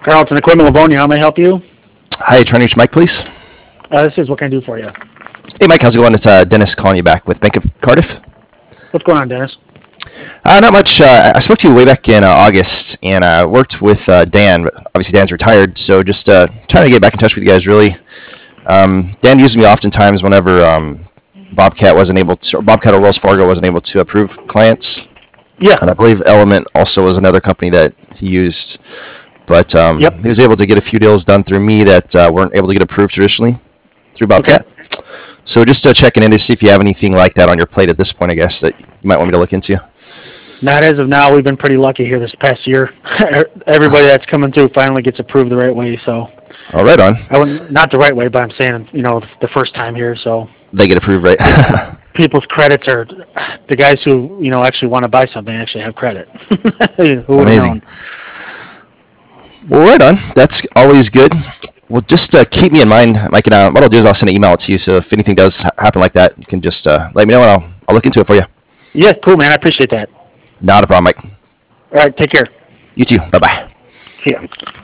Carlton Equipment, Livonia. How may I help you? Hi, trying to reach Mike, please. This is what can I do for you? Hey, Mike, how's it going? It's Dennis calling you back with Bank of Cardiff. What's going on, Dennis? Not much. I spoke to you way back in August, and I worked with Dan, but obviously Dan's retired, so just trying to get back in touch with you guys, really. Dan used me oftentimes whenever Bobcat wasn't able to, or Bobcat or Wells Fargo wasn't able to approve clients. Yeah. And I believe Element also was another company that he used. But Yep. he was able to get a few deals done through me that weren't able to get approved traditionally through Bobcat. Okay. So just checking in to see if you have anything like that on your plate at this point, I guess, that you might want me to look into. Not as of now. We've been pretty lucky here this past year. Everybody that's coming through finally gets approved the right way. So, Oh, right on. not the right way, but I'm saying, the first time here. So They get approved, right? people's credits are the guys who, actually want to buy something actually have credit. Who would have Amazing. known? Well, right on. That's always good. Well, just keep me in mind, Mike, and what I'll do is I'll send an email to you, so if anything does happen like that, you can just let me know, and I'll look into it for you. Yeah, cool, man. I appreciate that. Not a problem, Mike. All right, take care. You too. Bye-bye. See ya.